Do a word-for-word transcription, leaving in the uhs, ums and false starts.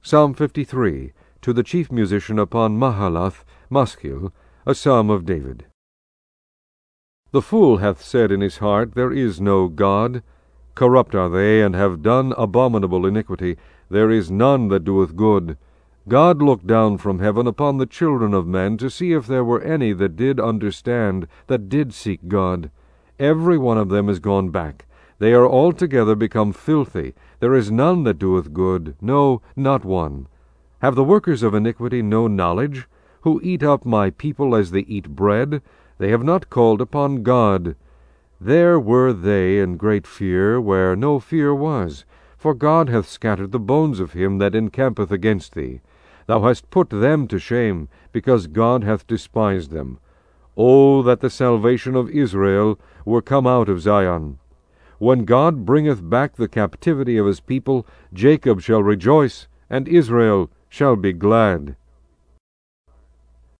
Psalm fifty-three, to the chief musician upon Mahalath, Maschil, a psalm of David. The fool hath said in his heart, There is no God. Corrupt are they, and have done abominable iniquity. There is none that doeth good. God looked down from heaven upon the children of men, to see if there were any that did understand, that did seek God. Every one of them is gone back. They are altogether become filthy. There is none that doeth good, no, not one. Have the workers of iniquity no knowledge, who eat up my people as they eat bread? They have not called upon God. There were they in great fear, where no fear was. For God hath scattered the bones of him that encampeth against thee. Thou hast put them to shame, because God hath despised them. O that the salvation of Israel were come out of Zion! When God bringeth back the captivity of his people, Jacob shall rejoice, and Israel shall be glad.